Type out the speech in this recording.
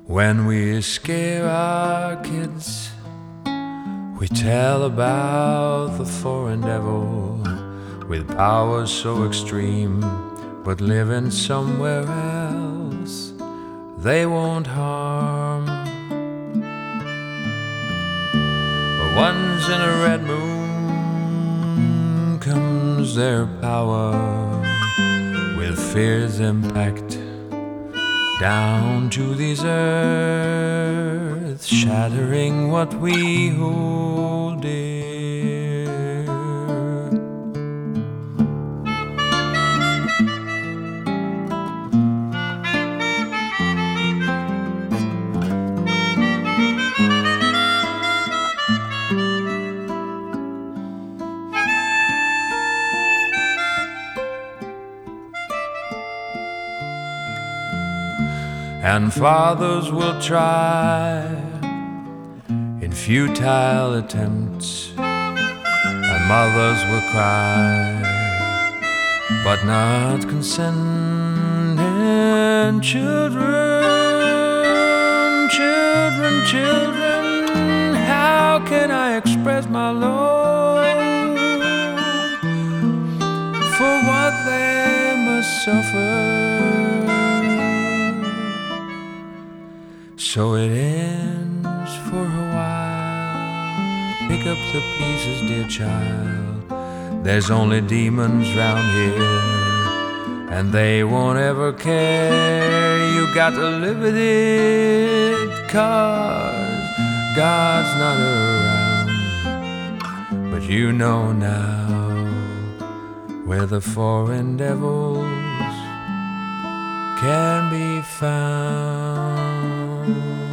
When we scare our kids, we tell about the foreign devil with powers so extreme, but living somewhere else they won't harm. But once in a red moon comes their power, with fear's impact down to these earths, shattering what we hold dear. And fathers will try in futile attempts, and mothers will cry, but not consent. And children, how can I express my love for what they must suffer? So it ends for a while. Pick up the pieces, dear child. There's only demons round here, and they won't ever care. You got to live with it, 'cause God's not around. But you know now where the foreign devils can be found.